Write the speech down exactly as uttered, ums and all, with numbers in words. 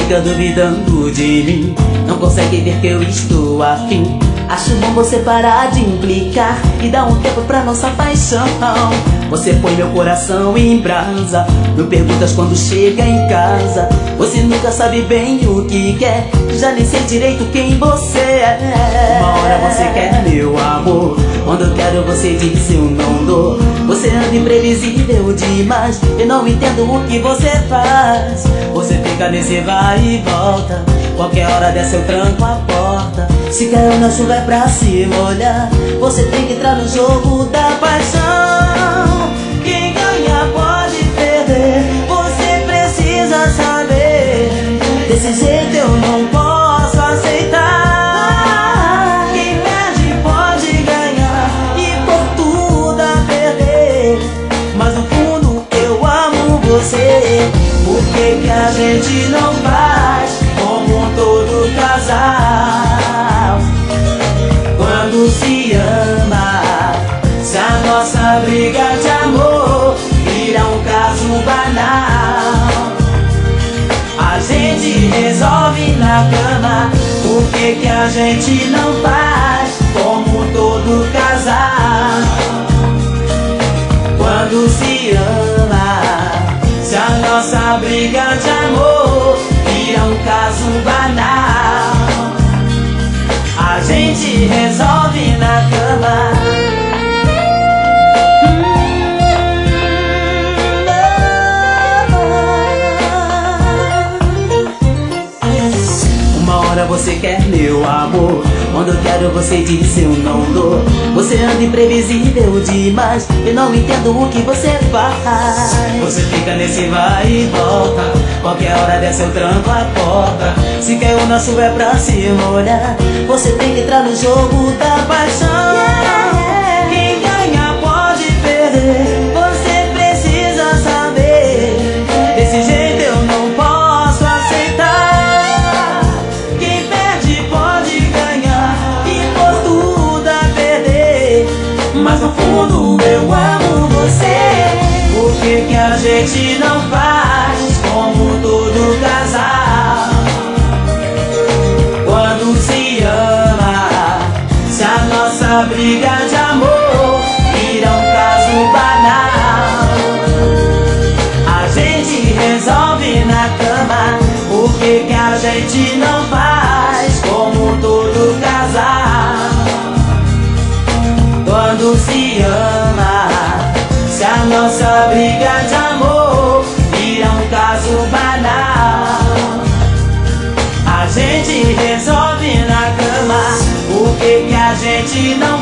fica duvidando de mim, não consegue ver que eu estou afim. Acho bom você parar de implicar e dar um tempo pra nossa paixão. Você põe meu coração em brasa, me perguntas quando chega em casa. Você nunca sabe bem o que quer, já nem sei direito quem você é. Uma hora você quer meu amor, quando eu quero você diz eu não dou. Você anda imprevisível demais, eu não entendo o que você faz. Você fica nesse vai e volta, qualquer hora dessa eu tranco a porta. Se caiu na chuva é pra se molhar, você tem que entrar no jogo da paixão. Quem ganha pode perder, você precisa saber. Desse jeito eu não posso aceitar. Quem perde pode ganhar e por tudo a perder. Mas no fundo eu amo você. Por que que a gente não faz como todo casal? Quando se ama, se a nossa briga de amor vira um caso banal, a gente resolve na cama. Por que que a gente não faz como todo casal? Quando se ama, se a nossa briga de amor vira um caso banal, a gente resolve na cama. Uma hora você quer meu amor, quando eu quero você diz eu não dou. Você anda imprevisível demais, eu não entendo o que você faz. Você fica nesse vai e volta, qualquer hora dessa eu tranco a porta. Se caiu na chuva é pra se molhar, você tem que entrar no jogo da paixão. Quem ganha pode perder, você precisa saber. Desse jeito eu não posso aceitar. Quem perde pode ganhar e por tudo a perder. Mas no fundo eu amo você. Por que que a gente não faz como todo casal? Quando se ama, se a nossa briga de amor vira um caso banal, a gente resolve na cama. Por que que a gente não faz como todo casal? Quando se ama, se a nossa briga de amor vira um caso banal, a gente resolve na cama. Por que que a gente não